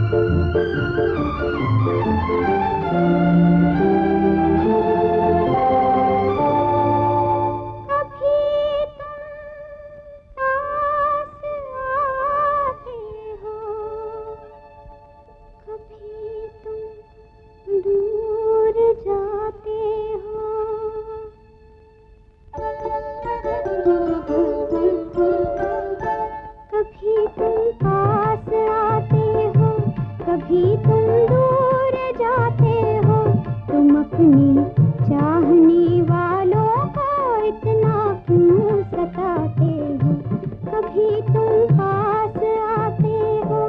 कभी तुम दूर जाते हो, तुम अपनी चाहने वालों को इतना क्यों सताते हो, कभी तुम पास आते हो।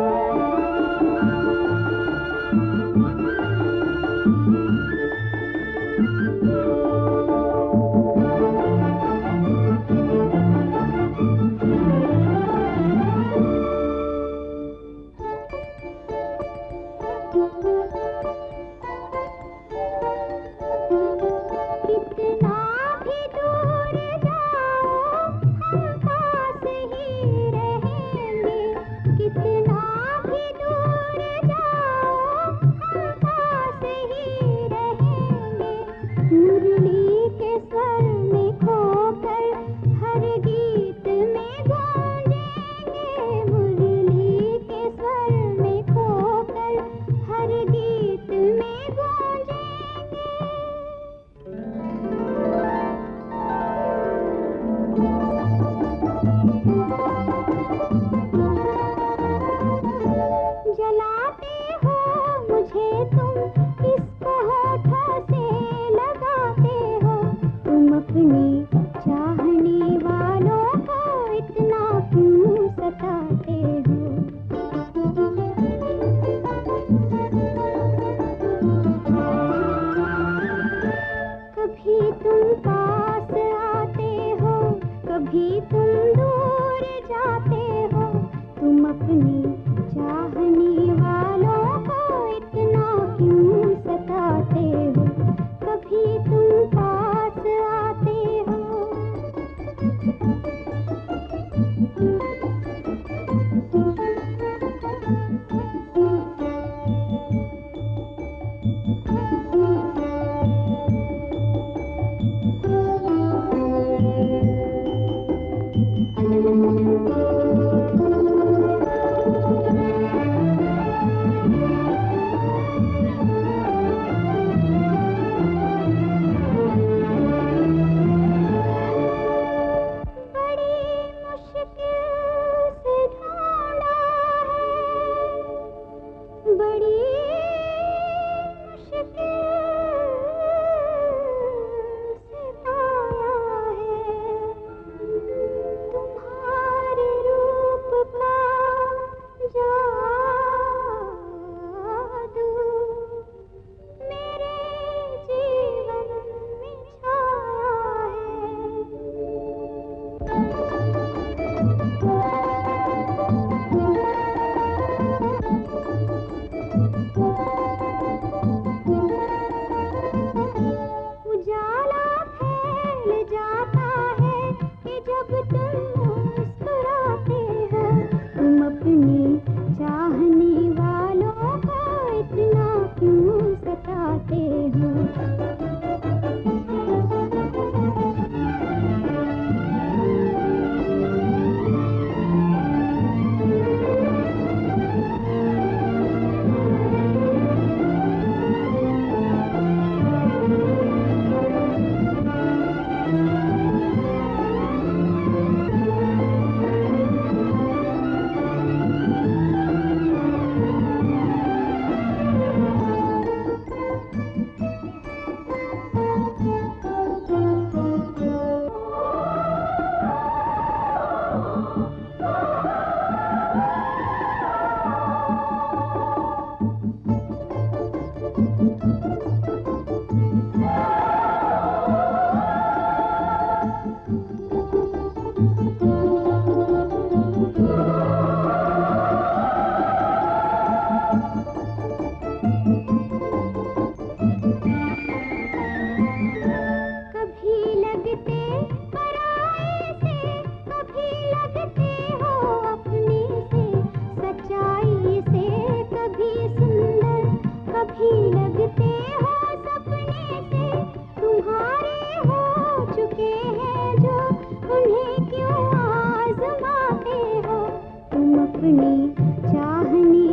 कितना भी दूर जाओ हम पास ही रहेंगे, कितना भी दूर जाओ हम पास ही रहेंगे। मुरली के स्वर में खोकर हर गीत में गूंजेंगे, मुरली के स्वर में खोकर हर गीत में गूंजेंगे। जलाते हो मुझे तुम, किसको होठों से लगाते हो, तुम अपने चाहने वालों को इतना क्यों सताते हो। कभी तुम पास आते हो, कभी तुम दूर जाते हो, तुम अपने चाहने वालों को इतना क्यों सताते हो, कभी तुम पास आते हो। बड़ी मुश्किल से पाया है, तुम्हारे रूप का जादू मेरे जीवन में छाया है। चाहने